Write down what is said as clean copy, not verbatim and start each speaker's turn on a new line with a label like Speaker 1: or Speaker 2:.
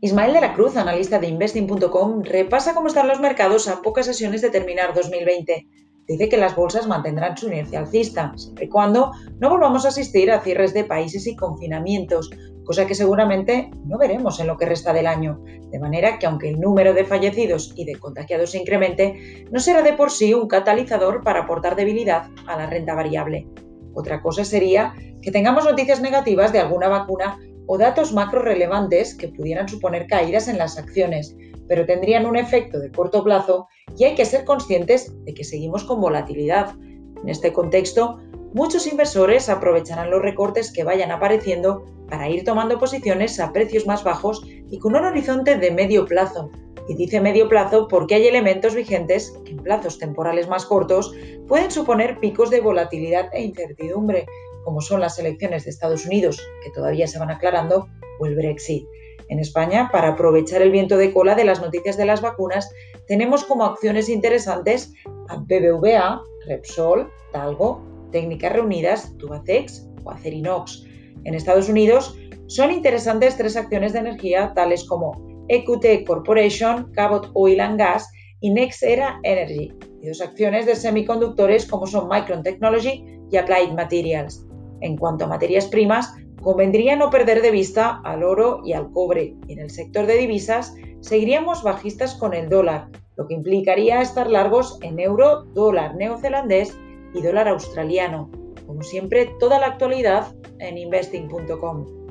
Speaker 1: Ismael de la Cruz, analista de Investing.com, repasa cómo están los mercados a pocas sesiones de terminar 2020. Dice que las bolsas mantendrán su inercia alcista, siempre y cuando no volvamos a asistir a cierres de países y confinamientos, cosa que seguramente no veremos en lo que resta del año. De manera que aunque el número de fallecidos y de contagiados se incremente, no será de por sí un catalizador para aportar debilidad a la renta variable. Otra cosa sería que tengamos noticias negativas de alguna vacuna o datos macro relevantes que pudieran suponer caídas en las acciones, pero tendrían un efecto de corto plazo y hay que ser conscientes de que seguimos con volatilidad. En este contexto, muchos inversores aprovecharán los recortes que vayan apareciendo para ir tomando posiciones a precios más bajos y con un horizonte de medio plazo. Y dice medio plazo porque hay elementos vigentes que en plazos temporales más cortos pueden suponer picos de volatilidad e incertidumbre, como son las elecciones de Estados Unidos, que todavía se van aclarando, o el Brexit. En España, para aprovechar el viento de cola de las noticias de las vacunas, tenemos como acciones interesantes a BBVA, Repsol, Talgo, Técnicas Reunidas, Tubacex o Acerinox. En Estados Unidos son interesantes tres acciones de energía tales como EQT Corporation, Cabot Oil and Gas y NextEra Energy, y dos acciones de semiconductores como son Micron Technology y Applied Materials. En cuanto a materias primas, convendría no perder de vista al oro y al cobre, y en el sector de divisas seguiríamos bajistas con el dólar, lo que implicaría estar largos en euro, dólar neozelandés y dólar australiano. Como siempre, toda la actualidad en investing.com.